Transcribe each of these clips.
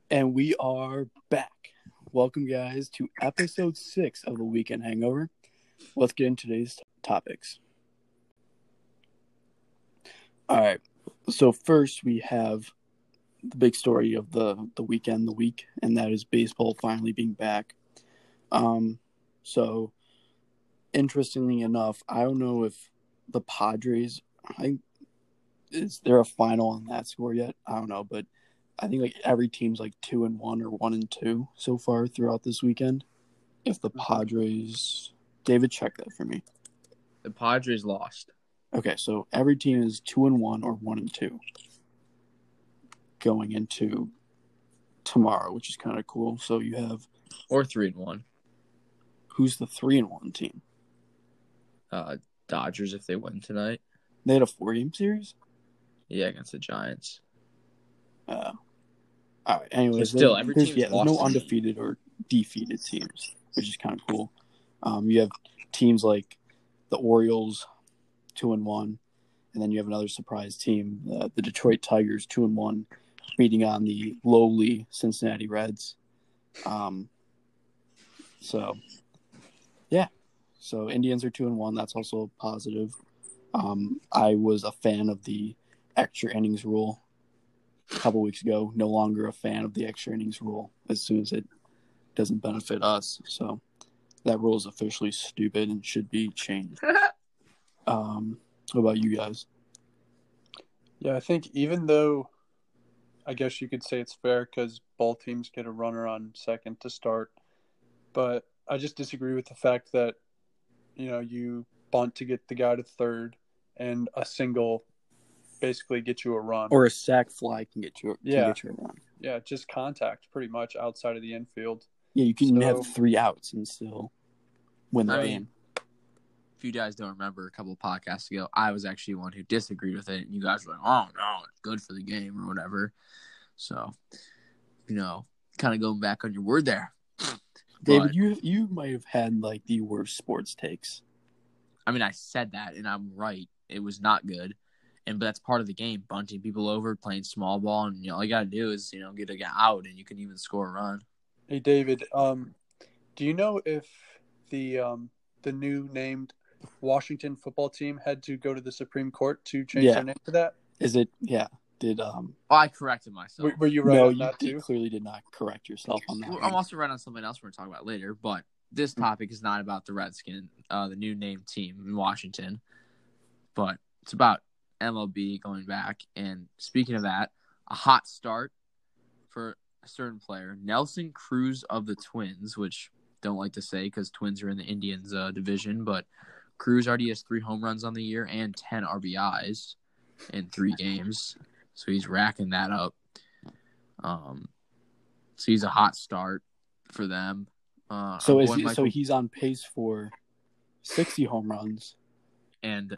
And we are back. Welcome, guys, to episode 6 of the Weekend Hangover. Let's get into today's topics. All right. So first, we have the big story of the weekend, the week, and that is baseball finally being back. So interestingly enough, I don't know if the Padres, is there a final on that score yet? I don't know, but I think like every team's like 2-1 or 1-2 so far throughout this weekend. If the Padres, David, check that for me. The Padres lost. Okay, so every team is 2-1 or 1-2 going into tomorrow, which is kind of cool. So you have Or 3-1. Who's the 3-1 team? Dodgers if they win tonight. They had a 4-game series? Yeah, against the Giants. All right. Anyways, But still, every team there's no undefeated or defeated teams, which is kind of cool. You have teams like the Orioles, 2-1, and then you have another surprise team, the Detroit Tigers, 2-1, beating on the lowly Cincinnati Reds. So Indians are 2-1. That's also positive. I was a fan of the extra innings rule a couple weeks ago. No longer a fan of the extra innings rule as soon as it doesn't benefit us. So that rule is officially stupid and should be changed. What about you guys? Yeah, I think even though I guess you could say it's fair because both teams get a runner on second to start, but I just disagree with the fact that, you bunt to get the guy to third and a single basically get you a run. Or a sac fly can get you a run. Yeah, just contact pretty much outside of the infield. Yeah, you can have 3 outs and still win the game. If you guys don't remember, a couple of podcasts ago, I was actually one who disagreed with it, and you guys were like, "Oh no, it's good for the game" or whatever. So, kind of going back on your word there, David. You might have had like the worst sports takes. I mean, I said that, and I'm right. It was not good, but that's part of the game: bunting people over, playing small ball, and all you gotta do is get a guy out, and you can even score a run. Hey, David, do you know if the new named Washington football team had to go to the Supreme Court to change their name to that? Is it? Yeah. Did I corrected myself. Were you right on that too? You clearly did not correct yourself on that. I'm also right on something else we're going to talk about later, but this topic is not about the Redskins, the new named team in Washington, but it's about MLB going back. And speaking of that, a hot start for a certain player, Nelson Cruz of the Twins, which don't like to say because Twins are in the Indians division, but Cruz already has 3 home runs on the year and 10 RBIs in 3 games. So he's racking that up. So he's a hot start for them. So he's on pace for 60 home runs. And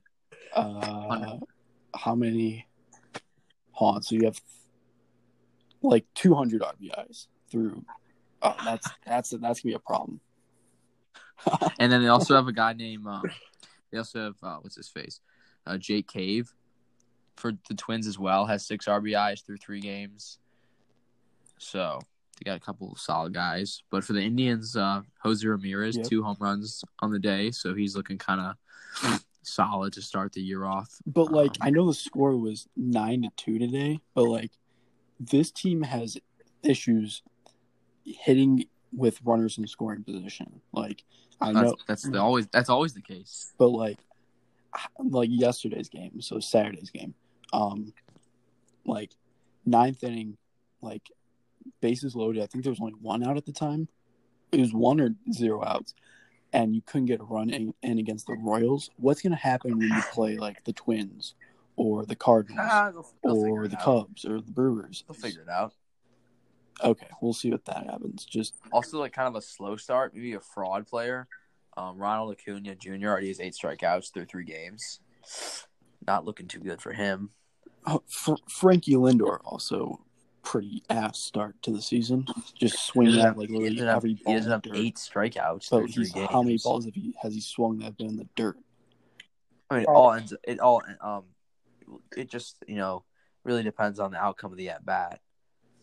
how many? Hold on. So you have like 200 RBIs through. Oh, that's gonna be a problem. And then they also have a guy named. They also have what's his face, Jake Cave, for the Twins as well. Has 6 RBIs through 3 games. So they got a couple of solid guys. But for the Indians, Jose Ramirez, 2 home runs on the day, so he's looking kind of solid to start the year off. But I know the score was 9-2 today, but this team has issues hitting with runners in scoring position. I know that's always the case. But like yesterday's game, so Saturday's game, 9th inning, bases loaded. I think there was only 1 out at the time. It was 1 or 0 outs, and you couldn't get a run in against the Royals. What's going to happen when you play the Twins or the Cardinals or the Cubs or the Brewers? They'll figure it out. Okay, we'll see what that happens. Just also kind of a slow start, maybe a fraud player. Ronald Acuna Jr. already has 8 strikeouts through 3 games. Not looking too good for him. Frankie Lindor also pretty ass start to the season. Just swinging at literally every ball. He doesn't have 8 strikeouts through 3 games. How many balls has he swung that have been in the dirt? I mean, it just really depends on the outcome of the at bat.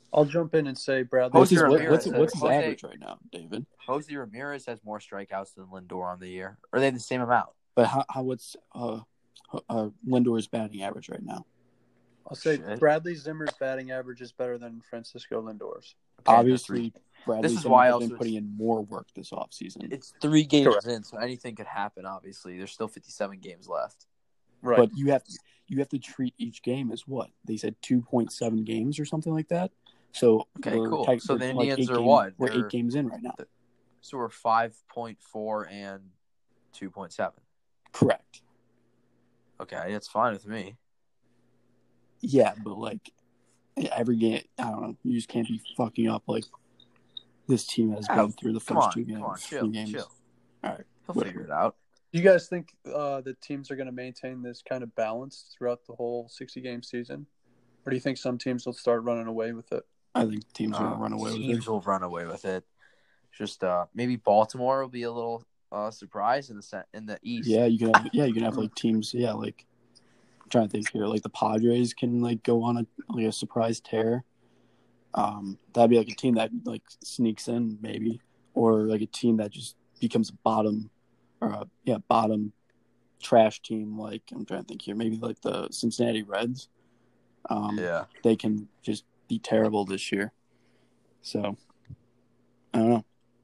I'll jump in and say Bradley. What's his Jose Ramirez average right now, David? Jose Ramirez has more strikeouts than Lindor on the year. Or are they the same amount? But what's Lindor's batting average right now? I'll say Shit. Bradley Zimmer's batting average is better than Francisco Lindor's. Okay, Obviously, Bradley This is Zimmer why has also been putting in more work this offseason. It's 3 games Correct. in, so anything could happen, obviously. There's still 57 games left. Right. But you have to treat each game as what? They said 2.7 games or something like that. So Okay, cool. So the Indians are what? what? We're 8 games in right now. So we're 5.4 and 2.7. Correct. Okay, that's fine with me. Yeah, but like every game, I don't know. You just can't be fucking up like this team has been through the first two games. Come on, three games. chill. All right, He'll whatever. figure it out. Do you guys think the teams are going to maintain this kind of balance throughout the whole 60-game season? Or do you think some teams will start running away with it? I think teams are gonna run away with Teams it. will run away with it. Just maybe Baltimore will be a little surprise in the East. Yeah, you can have like teams. Yeah, like I'm trying to think here. Like the Padres can like go on a surprise tear. That'd be like a team that like sneaks in maybe, or like a team that just becomes a bottom trash team. Like I'm trying to think here. Maybe like the Cincinnati Reds. They can just be terrible this year. So I don't know.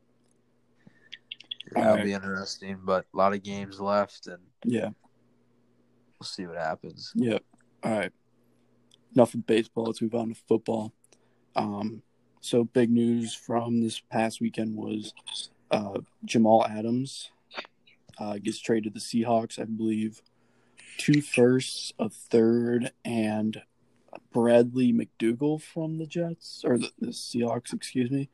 That'll be interesting, but a lot of games left, and Yeah. we'll see what happens. Yep. All right. Enough of baseball. Let's move on to football. So big news from this past weekend was Jamal Adams gets traded to the Seahawks. I believe 2 firsts, a third, and Bradley McDougall from the Jets or the Seahawks. Excuse me.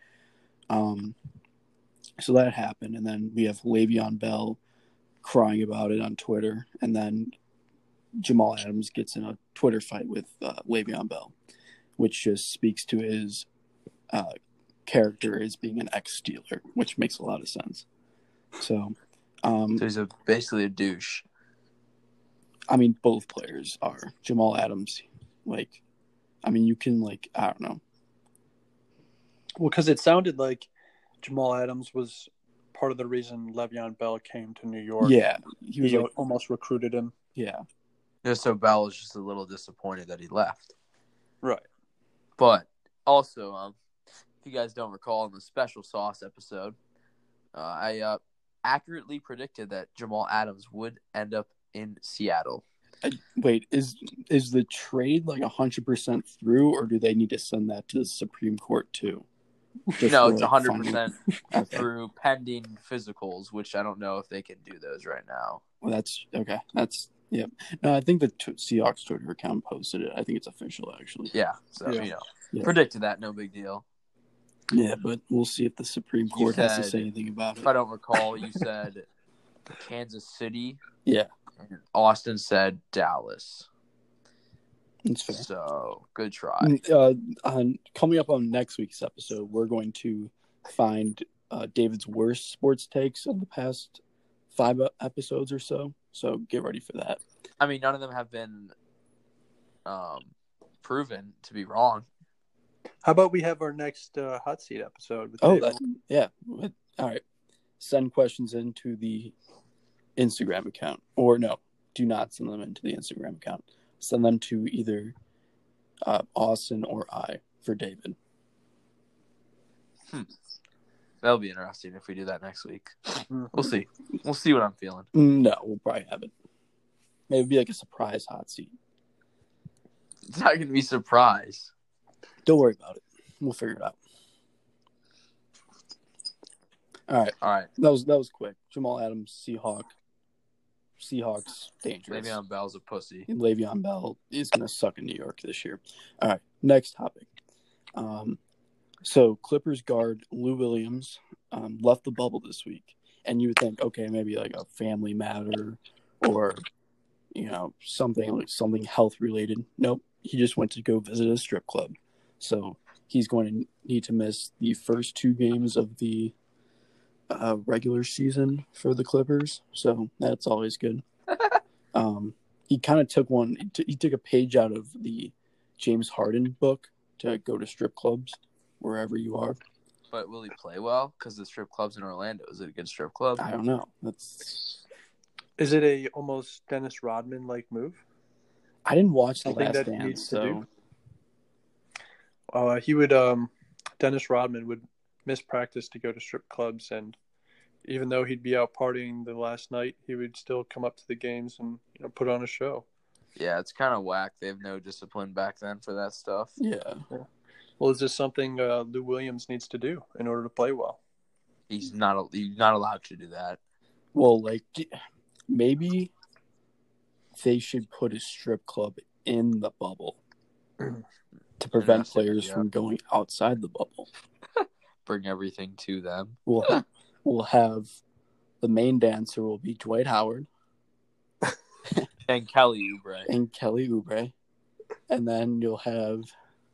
So that happened, and then we have Le'Veon Bell crying about it on Twitter, and then Jamal Adams gets in a Twitter fight with Le'Veon Bell, which just speaks to his character as being an ex-Steeler, which makes a lot of sense. So he's basically a douche. I mean, both players are. Jamal Adams, you can, I don't know. Well, because it sounded like Jamal Adams was part of the reason Le'Veon Bell came to New York. Yeah. He almost recruited him. Yeah. Yeah, so Bell was just a little disappointed that he left. Right. But also, if you guys don't recall in the Special Sauce episode, I accurately predicted that Jamal Adams would end up in Seattle. Wait, is the trade 100% through, or do they need to send that to the Supreme Court too? No, it's 100% Okay. through pending physicals, which I don't know if they can do those right now. Well, that's okay. Yeah. No, I think the Seahawks Twitter account posted it. I think it's official, actually. Yeah, so Yeah. predicted that, no big deal. Yeah, but we'll see if the Supreme Court has to say anything about it. If I don't recall, you said Kansas City. Yeah. And Austin said Dallas. That's fair. So, good try. Coming up on next week's episode, we're going to find David's worst sports takes of the past 5 episodes or so. So get ready for that. I mean, none of them have been proven to be wrong. How about we have our next hot seat episode? With David? Yeah. All right. Send questions into the Instagram account. Or no, do not send them into the Instagram account. Send them to either Austin or I for David. That'll be interesting if we do that next week. We'll see. We'll see what I'm feeling. No, we'll probably have it. Maybe it'd be like a surprise hot seat. It's not going to be a surprise. Don't worry about it. We'll figure it out. All right. That was quick. Jamal Adams, Seahawks, dangerous. Le'Veon Bell's a pussy. Le'Veon Bell is going to suck in New York this year. All right, next topic. So Clippers guard Lou Williams left the bubble this week. And you would think, okay, maybe like a family matter or, something health related. Nope. He just went to go visit a strip club. So he's going to need to miss the first 2 games of the regular season for the Clippers. So that's always good. He kind of took he took a page out of the James Harden book to go to strip clubs wherever you are. But will he play well? Because the strip club's in Orlando. Is it a good strip club? I don't know. Is it a almost Dennis Rodman like move? I didn't watch The Something Last that he Dance, needs to so do? He would. Dennis Rodman would miss practice to go to strip clubs, and even though he'd be out partying the last night, he would still come up to the games and put on a show. Yeah, it's kind of whack. They have no discipline back then for that stuff. yeah. Well, is this something Lou Williams needs to do in order to play well? He's not allowed to do that. Well, like maybe they should put a strip club in the bubble to prevent players from going outside the bubble. Bring everything to them. We'll have the main dancer will be Dwight Howard and Kelly Oubre. And then you'll have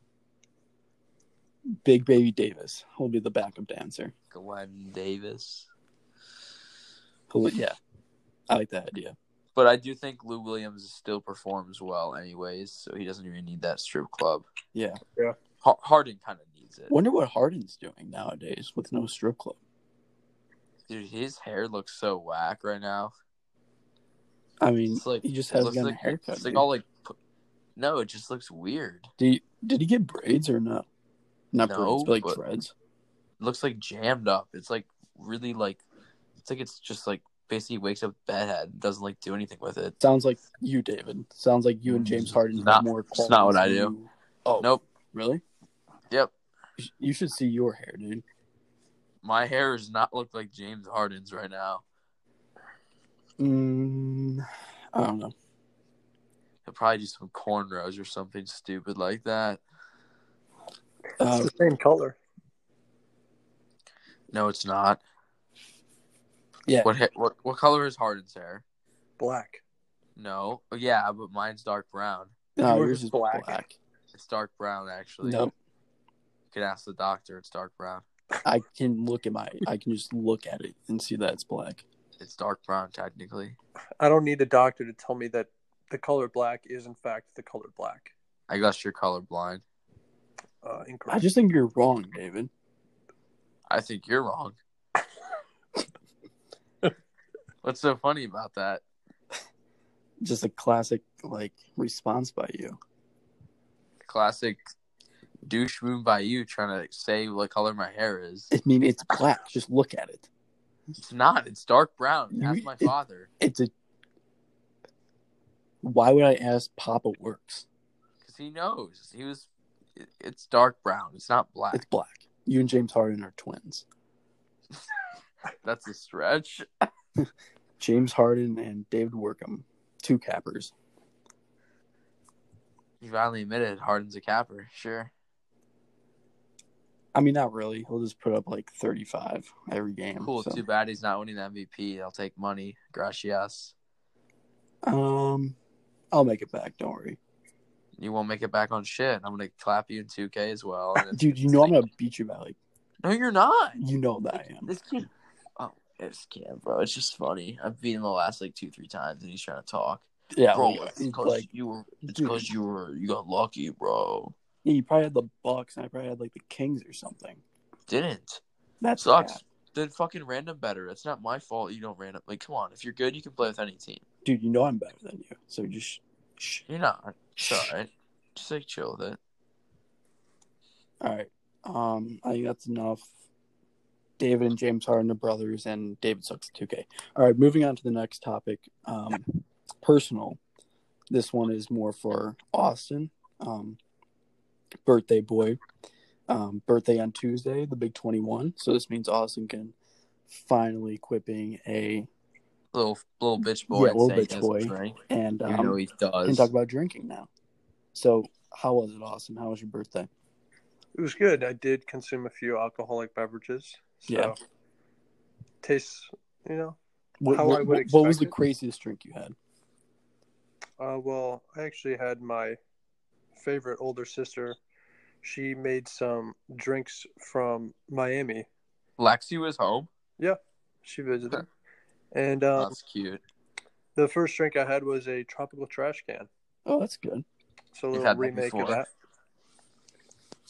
Big Baby Davis will be the backup dancer. Glenn Davis. Yeah, I like that idea. But I do think Lou Williams still performs well anyways, so he doesn't even need that strip club. Yeah. Harden kind of needs it. Wonder what Harden's doing nowadays with no strip club. Dude, his hair looks so whack right now. I mean, like, he just hasn't gotten a haircut. It's like all like, no, it just looks weird. Did he get braids or no? Not No, braids, but dreads. It looks like jammed up. It's like really like, it's just like basically wakes up bedhead, doesn't like do anything with it. Sounds like you, David. Sounds like you and James Harden have more qualities. It's not what I do. Oh, nope. Really? Yep. You should see your hair, dude. My hair does not look like James Harden's right now. I don't know. He'll probably do some cornrows or something stupid like that. It's the same color. No, it's not. Yeah. What color is Harden's hair? Black. No. Yeah, but mine's dark brown. No, yours is black. It's dark brown, actually. Nope. You can ask the doctor. It's dark brown. I can just look at it and see that it's black. It's dark brown, technically. I don't need a doctor to tell me that the color black is, in fact, the color black. I guess you're colorblind. Incorrect. I just think you're wrong, David. I think you're wrong. What's so funny about that? Just a classic, response by you. Classic douche move by you trying to say what color my hair is. I mean, it's black. Just look at it. It's not. It's dark brown. Ask my father. Why would I ask Papa Works? Because he knows. It's dark brown. It's not black. It's black. You and James Harden are twins. That's a stretch. James Harden and David Workham, 2 cappers. You finally admitted Harden's a capper. Sure. I mean, not really. He'll just put up 35 every game. Cool. So. Too bad he's not winning the MVP. I'll take money. Gracias. I'll make it back. Don't worry. You won't make it back on shit. I'm gonna clap you in 2K as well. Dude, you know I'm gonna beat you by No, you're not. You know that I am. This kid. Oh, this kid, bro. It's just funny. I've beaten him the last 2-3 times, and he's trying to talk. Yeah, bro. well, It's because you got lucky, bro. Yeah, you probably had the Bucks, and I probably had the Kings or something. Didn't. That sucks. Bad. Then fucking random better. It's not my fault you don't random. Come on. If you're good, you can play with any team. Dude, you know I'm better than you. So just shh. You're not. It's all right. Just chill with it. All right. I think that's enough. David and James Harden are brothers, and David sucks at 2K. All right, moving on to the next topic. Personal. This one is more for Austin. Birthday boy. Birthday on Tuesday, the big 21. So this means Austin can finally quipping a little bitch boy. Yeah, little bitch boy. And you know he does. And talk about drinking now. So how was it, Austin? How was your birthday? It was good. I did consume a few alcoholic beverages. So yeah. Tastes, how what, I would expect. What was the craziest drink you had? Well, I actually had my favorite older sister. She made some drinks from Miami. Lexi was home? Yeah, she visited. And that's cute. The first drink I had was a tropical trash can. Oh, that's good. So a little remake of that.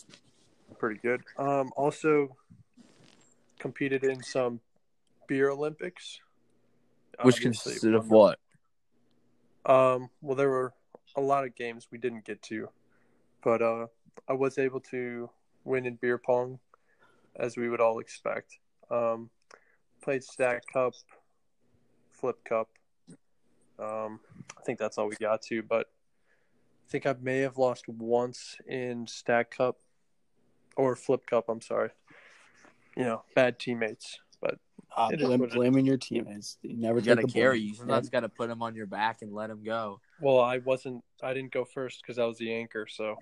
pretty good. Also competed in some beer Olympics. Which Obviously, consisted of won what? them. Well, there were a lot of games we didn't get to, but I was able to win in beer pong, as we would all expect. Played Stack Cup, Flip Cup. I think that's all we got to, but I think I may have lost once in Stack Cup or Flip Cup. I'm sorry. Bad teammates, but it is what it is. Blaming your teammates. You never You take got to the carry. blame. You sometimes got to put them on your back and let them go. Well, I didn't go first because I was the anchor, so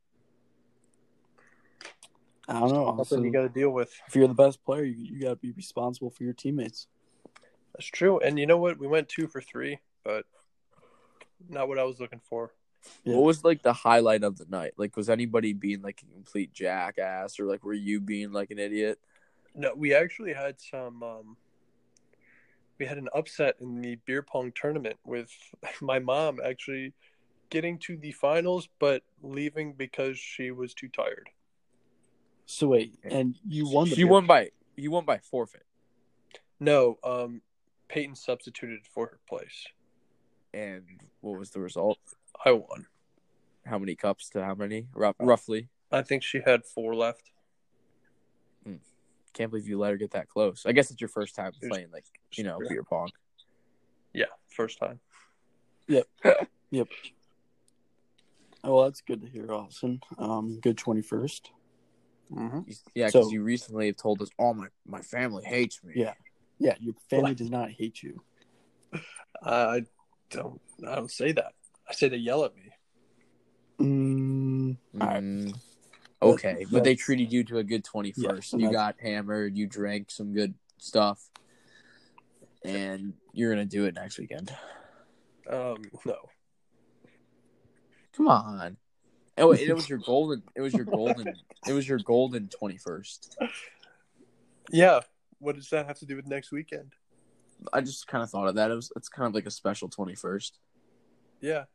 I don't know. Also, something you got to deal with. if you're the best player, you got to be responsible for your teammates. That's true. And you know what? We went 2 for 3, but not what I was looking for. Yeah. What was like the highlight of the night? Like, was anybody being like a complete jackass, or like were you being like an idiot? No, we actually had we had an upset in the beer pong tournament with my mom actually getting to the finals, but leaving because she was too tired. So wait, and you won the You won by forfeit. No, Peyton substituted for her place. And what was the result? I won. How many cups to how many? Roughly. I think she had 4 left. Can't believe you let her get that close. I guess it's your first time playing beer pong. Yeah, first time. Yep. Oh, well, that's good to hear, Austin. Good 21st. Mm-hmm. Yeah, because you recently have told us, "Oh, my family hates me." Yeah. Your family does not hate you. I don't say that. I say they yell at me. All right. Okay, but they treated you to a good 21st. Yeah, you got hammered. You drank some good stuff, and you're gonna do it next weekend. No. Come on. Oh, it was your golden. It was your golden 21st. Yeah. What does that have to do with next weekend? I just kind of thought of that. It's kind of like a special 21st. Yeah.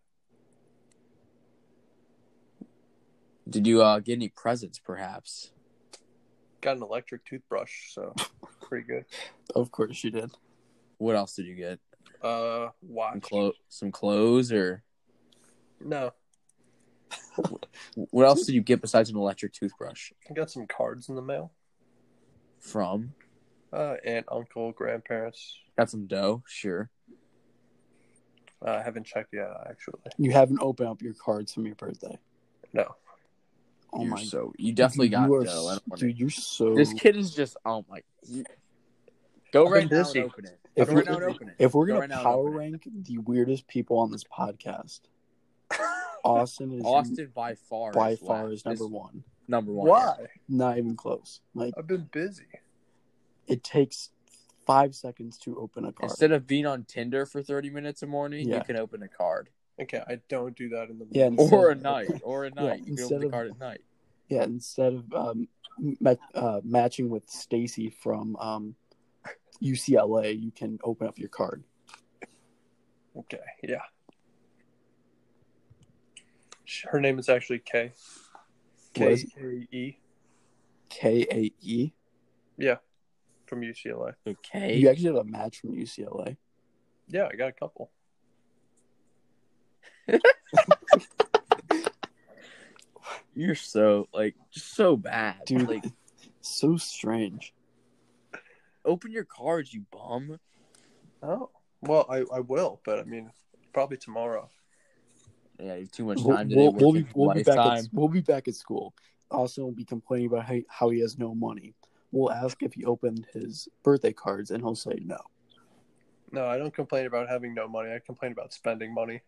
Did you get any presents, perhaps? Got an electric toothbrush, so pretty good. Of course you did. What else did you get? Watch. Some clothes, or No. what else did you get besides an electric toothbrush? I got some cards in the mail. From? Aunt, uncle, grandparents. Got some dough, sure. I haven't checked yet, actually. You haven't opened up your cards from your birthday. No. Oh my! You definitely got you dough. Dude, you're so. This kid is just. Oh my! Go right now and busy. open it. If we're Go gonna right now and power open it. rank the weirdest people on this podcast, Austin by far is number one. Number one. Why? Not even close. Like, I've been busy. it takes 5 seconds to open a card. Instead of being on Tinder for 30 minutes a morning, Yeah. you can open a card. Okay, I don't do that in the Yeah, morning. Or a night. You can instead open the of- card at night. Yeah, instead of matching with Stacy from UCLA, you can open up your card. Okay, yeah. Her name is actually Kay. What is it? K-A-E. Kae. Yeah, from UCLA. Okay. You actually have a match from UCLA. Yeah, I got a couple. You're so just so bad. Dude, Like, so strange. open your cards, you bum. Oh, well, I will, but I mean, probably tomorrow. Yeah, you have too much time today. We'll be back at school. Austin will be complaining about how he has no money. We'll ask if he opened his birthday cards, and he'll say no. No, I don't complain about having no money. I complain about spending money.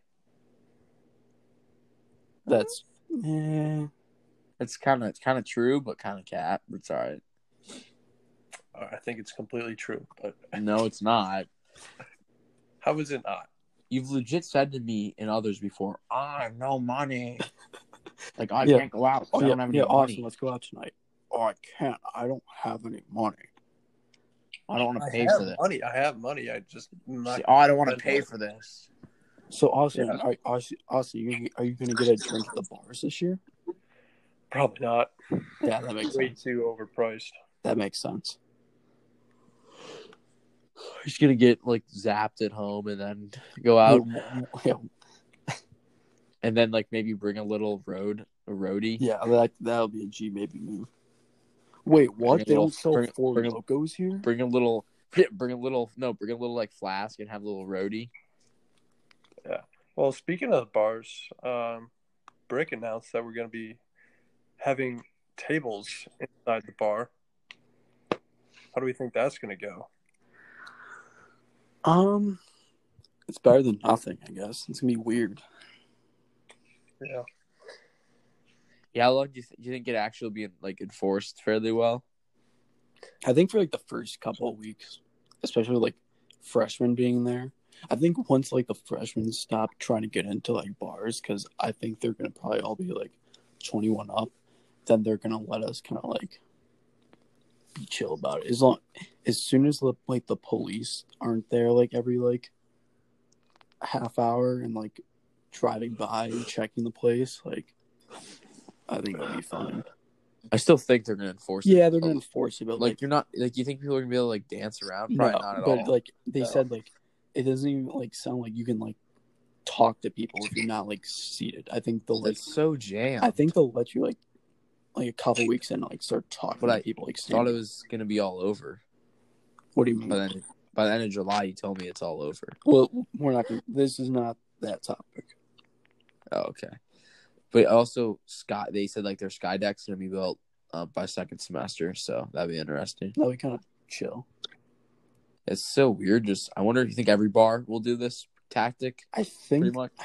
That's It's kind of true, but kind of cap. It's all right. I think it's completely true, but No, it's not. how is it not? You've legit said to me and others before, I have no money. Like, I Yeah. can't go out. Oh, I don't have any Austin, money. let's go out tonight. Oh, I can't. I don't have any money. I don't want to pay have for this. money. I have money. I just not. I don't want to pay for this. So, Austin, Yeah. are you going to get a drink at the bars this year? Probably not. Yeah, that makes Way sense. too overpriced. That makes sense. He's gonna get like zapped at home and then go out, and then like maybe bring a roadie. Yeah, that'll be a G maybe move. Wait, what? They don't sell Four Locos here? Bring a little like flask and have a little roadie. Yeah. Well, speaking of bars, Brick announced that we're going to be having tables inside the bar. How do we think that's going to go? It's better than nothing, I guess. It's gonna be weird. Yeah. Yeah, how long do you think it actually be like enforced fairly well? I think for like the first couple of weeks, especially like freshmen being there. I think once like the freshmen stop trying to get into like bars, because I think they're gonna probably all be like 21 up, then they're gonna let us kind of like be chill about it. As soon as the police aren't there like every like half hour and like driving by and checking the place, like I think it'll be fine. I still think they're gonna enforce it. Yeah, they're gonna enforce it, but like you're not like you think people are gonna be able to like dance around? Probably not at all. But like they said, like it doesn't even like sound like you can like talk to people if you're not like seated. I think they'll like it's so jammed. I think they'll let you like a couple weeks in like start talking to people. Like thought it was gonna be all over. What do you mean? By the end of July, you told me it's all over. Well, we're not gonna. This is not that topic. Oh, okay. But also, they said like their sky deck's gonna be built by second semester, so that'd be interesting. That'd be kind of chill. It's so weird. Just I wonder if you think every bar will do this tactic. I think pretty much.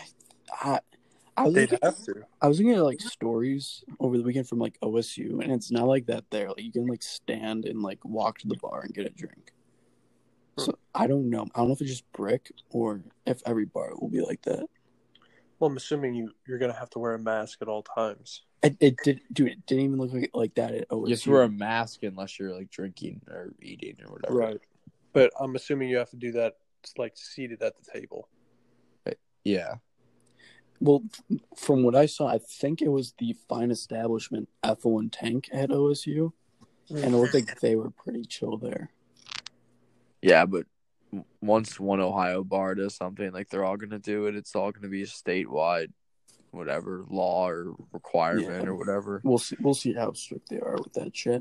I was They'd have to. I was looking at like stories over the weekend from like OSU, and it's not like that there. Like you can like stand and like walk to the bar and get a drink. So I don't know. I don't know if it's just Brick or if every bar will be like that. Well, I'm assuming you're gonna have to wear a mask at all times. It didn't even look like that at OSU. You have to wear a mask unless you're like drinking or eating or whatever. Right. But I'm assuming you have to do that like seated at the table. Yeah. Well, from what I saw, I think it was the Fine Establishment, Ethel and Tank at OSU, and it looked like they were pretty chill there. Yeah, but once one Ohio bar does something, like they're all going to do it, it's all going to be a statewide, whatever, law or requirement or whatever. We'll see how strict they are with that shit.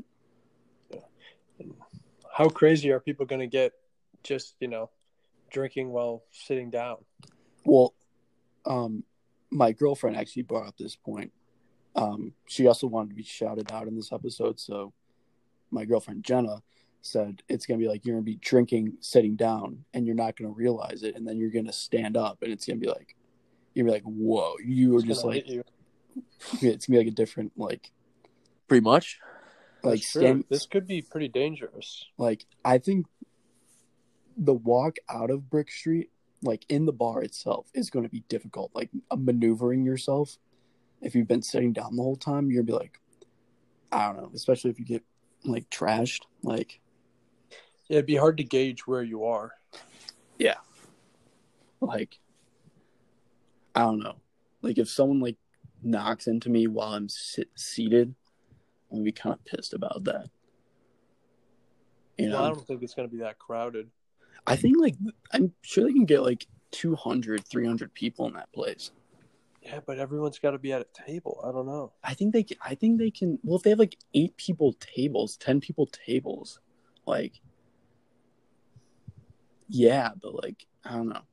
Yeah. How crazy are people going to get just, drinking while sitting down? Well, my girlfriend actually brought up this point. She also wanted to be shouted out in this episode, so my girlfriend Jenna said it's going to be like you're going to be drinking sitting down and you're not going to realize it, and then you're going to stand up and it's going to be like you're like, whoa, you were just like it's going to be like a different like pretty much like this could be pretty dangerous. Like I think the walk out of Brick Street, like in the bar itself, is going to be difficult. Like maneuvering yourself if you've been sitting down the whole time, you're going to be like, I don't know, especially if you get like trashed, like yeah, it'd be hard to gauge where you are. Yeah. Like, I don't know. Like, if someone, like, knocks into me while I'm seated, I'm going to be kind of pissed about that. You know? Well, I don't think it's going to be that crowded. I think, like, I'm sure they can get, like, 200, 300 people in that place. Yeah, but everyone's got to be at a table. I don't know. I think they can. Well, if they have, like, 8 people tables, 10 people tables, like... Yeah, but like I don't know.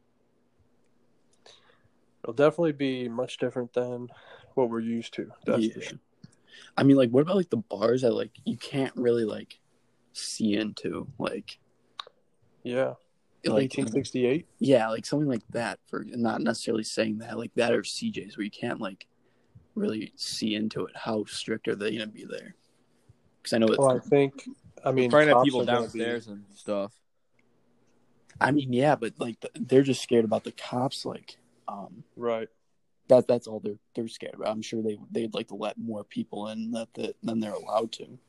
It'll definitely be much different than what we're used to. That's for sure. I mean, like, what about like the bars that like you can't really like see into, like? Yeah, like 1868. Yeah, like something like that. For not necessarily saying that, like that or CJ's, where you can't like really see into it. How strict are they going to be there? Because I know it's. Well, I mean, trying to have people downstairs and stuff. I mean, yeah, but like they're just scared about the cops. Like, right. That's all they're scared about. I'm sure they'd like to let more people in than they're allowed to.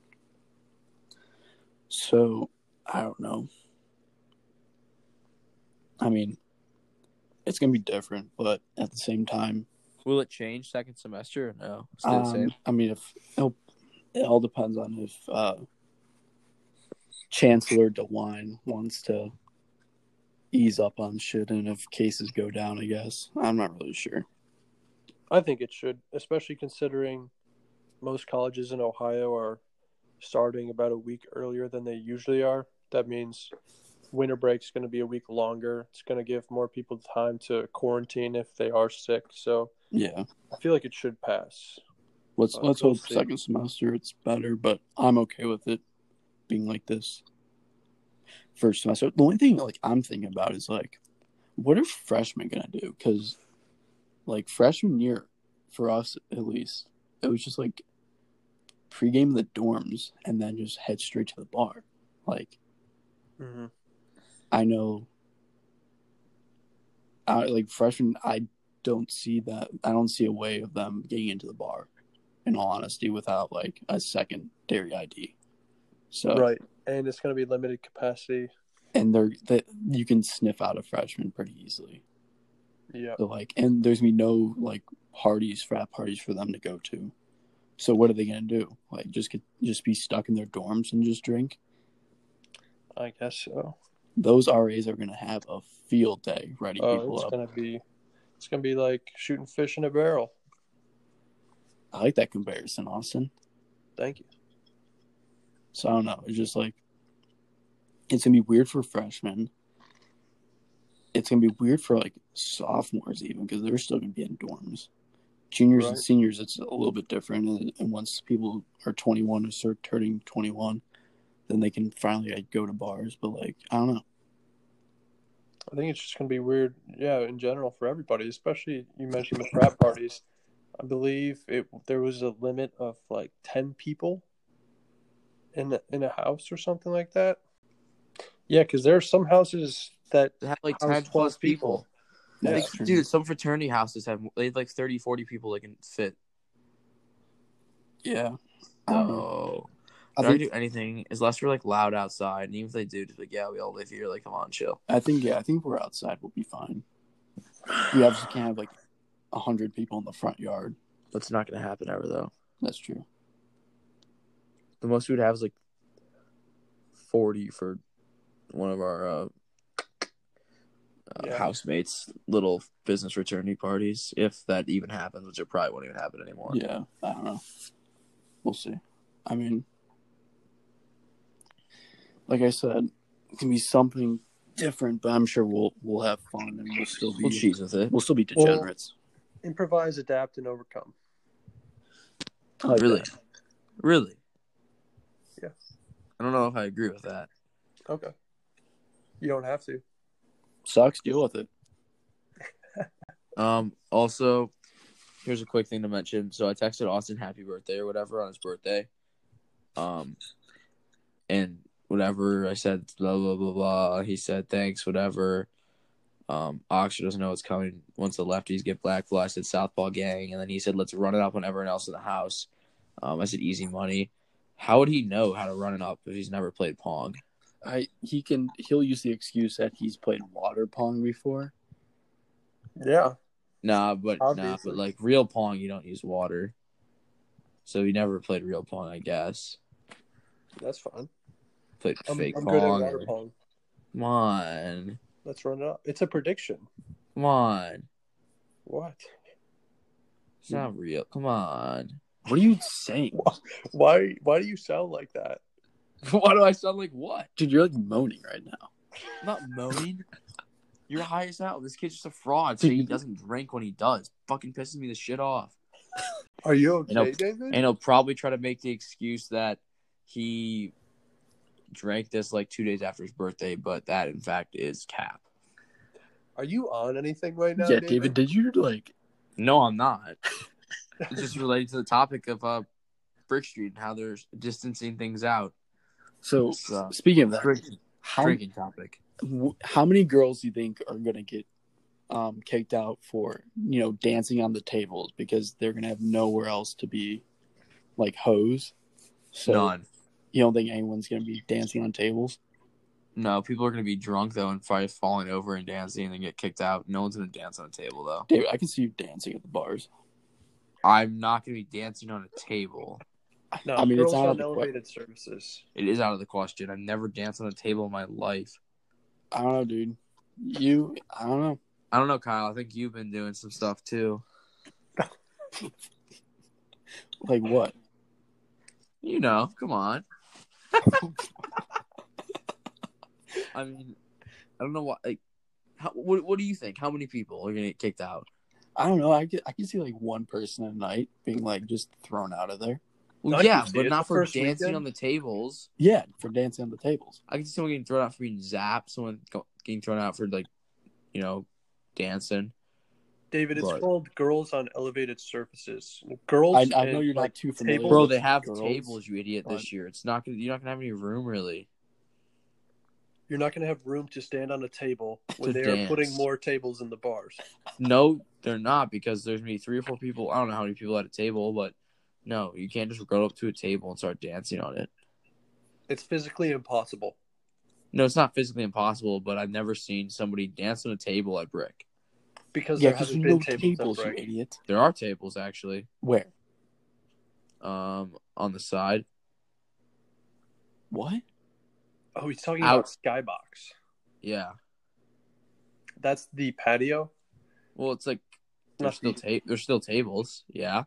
So I don't know. I mean, it's gonna be different, but at the same time, Will it change second semester or no? Stay the same? I mean, it all depends on if Chancellor DeWine wants to ease up on shit and if cases go down, I guess. I'm not really sure. I think it should, especially considering most colleges in Ohio are starting about a week earlier than they usually are. That means winter break's going to be a week longer. It's going to give more people time to quarantine if they are sick. So Yeah. I feel like it should pass. Let's we'll hope see. second semester it's better, but I'm okay with it being like this. First semester. The only thing like I'm thinking about is like, what are freshmen gonna do? Because like freshman year, for us at least, it was just like pregame in the dorms and then just head straight to the bar. Like, Mm-hmm. I know, like freshmen, I don't see that. I don't see a way of them getting into the bar, in all honesty, without like a secondary ID. So Right. And it's going to be limited capacity. and you can sniff out a freshman pretty easily. Yeah. So like, and there's gonna be no like frat parties for them to go to. So what are they gonna do? Like, just be stuck in their dorms and just drink? I guess so. Those RAs are gonna have a field day writing people It's up. gonna be like shooting fish in a barrel. I like that comparison, Austin. Thank you. So I don't know. It's just like, it's gonna be weird for freshmen. It's gonna be weird for like sophomores even because they're still gonna be in dorms. Juniors and Right. seniors, it's a little bit different. And once people are 21 or start turning 21, then they can finally like, go to bars. But like, I don't know. I think it's just gonna be weird, yeah, in general for everybody, especially you mentioned the frat parties. I believe there was a limit of like 10 people in a house or something like that. Yeah, because there are some houses that They have like house 10 plus people. Yeah. That's true. Dude, some fraternity houses have like 30, 40 people they can fit. Yeah. I don't know. So I they're not think gonna do anything unless we're like loud outside. And even if they do, just like, yeah, we all live here. Like, come on, chill. I think if we're outside, we'll be fine. We obviously can't have like 100 people in the front yard. That's not gonna happen ever though. That's true. The most we would have is like 40 for one of our Yeah. housemates' little business fraternity parties, if that even happens, which it probably won't even happen anymore. Yeah, I don't know. We'll see. I mean, like I said, it can be something different, but I'm sure we'll have fun and We'll cheese with it. we'll still be degenerates. Improvise, adapt, and overcome. I like Really? that. Really? Yeah. I don't know if I agree with that. Okay. You don't have to. Sucks. Deal with it. Also, here's a quick thing to mention. So I texted Austin happy birthday or whatever on his birthday. And whatever I said, blah blah blah blah. He said thanks, whatever. Oxford doesn't know what's coming once the lefties get black fly. I said Southpaw gang, and then he said let's run it up on everyone else in the house. I said easy money. How would he know how to run it up if he's never played Pong? He'll use the excuse that he's played water pong before. Yeah. Nah, but Obviously. like real Pong, you don't use water. So he never played real Pong, I guess. That's fine. Played I'm fake good at Pong. water pong. Come on. Let's run it up. It's a prediction. Come on. What? It's not real. Come on. What are you saying? Why do you sound like that? Why do I sound like what? Dude, you're like moaning right now. I'm not moaning. You're high as hell. This kid's just a fraud. So he doesn't drink when he does. Fucking pisses me the shit off. Are you okay, And David? And he'll probably try to make the excuse that he drank this like 2 days after his birthday, but that in fact is cap. Are you on anything right now, Yeah, David, did you like? No, I'm not. It's just related to the topic of Brick Street and how they're distancing things out. So It's, speaking of that, Drinking topic. how many girls do you think are gonna get kicked out for dancing on the tables because they're gonna have nowhere else to be like hoes? So None. you don't think anyone's gonna be dancing on tables? No, people are going to be drunk, though, and probably falling over and dancing and then get kicked out. No one's going to dance on a table, though. David, I can see you dancing at the bars. I'm not going to be dancing on a table. No, I mean, it's girls out of on the elevated services. It is out of the question. I've never danced on a table in my life. I don't know, dude. I don't know. I don't know, Kyle. I think you've been doing some stuff, too. Like what? You know, come on. I mean, I don't know what. Like, what do you think? How many people are gonna get kicked out? I don't know. I can see like one person a night being like just thrown out of there. Well, I yeah, can see but it. not The for first dancing weekend? on the tables. Yeah, for dancing on the tables. I can see someone getting thrown out for being zapped. Someone getting thrown out for dancing. David, it's But- called girls on elevated surfaces. Girls. I know and, you're not like, too familiar. tables- Bro, with they have girls, tables, you idiot. but- This year, you're not gonna have any room really. You're not going to have room to stand on a table when To they are dance. putting more tables in the bars. No, they're not because there's gonna be 3 or 4 people. I don't know how many people at a table, but no, you can't just go up to a table and start dancing on it. It's physically impossible. No, it's not physically impossible, but I've never seen somebody dance on a table at Brick. Because Yeah, there because haven't you know been tables, tables, at you Brick. idiot. There are tables actually, Where? on the side. What? Oh, he's talking Out. about Skybox. Yeah. That's the patio. Well, it's like Not there's still tables. Yeah.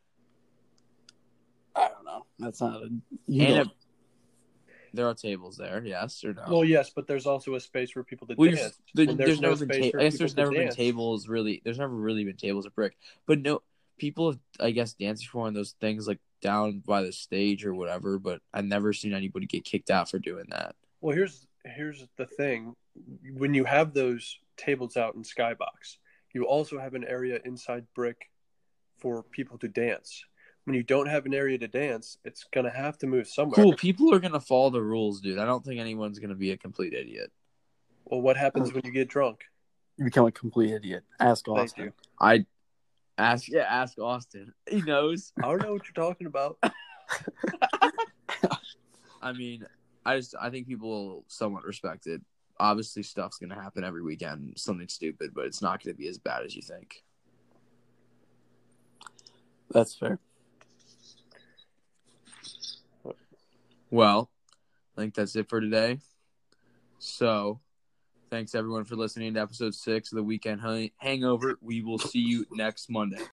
I don't know. That's not a. There are tables there. Yes or no? Well, yes, but there's also a space for people to Well, dance. there's And never no been. space for I guess people there's to never been dance. tables really. There's never really been tables at Brick, but no people have, I guess, danced before on those things like down by the stage or whatever. But I've never seen anybody get kicked out for doing that. Well, here's the thing. When you have those tables out in Skybox, you also have an area inside Brick for people to dance. When you don't have an area to dance, it's going to have to move somewhere. Cool. People are gonna follow the rules, dude. I don't think anyone's gonna be a complete idiot. Well, what happens when you get drunk? You become a complete idiot. Ask Thank Austin. you. I ask Austin. He knows. I don't know what you're talking about. I mean, I think people will somewhat respect it. Obviously, stuff's gonna happen every weekend, something stupid, but it's not gonna be as bad as you think. That's fair. Well, I think that's it for today. So, thanks everyone for listening to episode 6 of the Weekend Hangover. We will see you next Monday.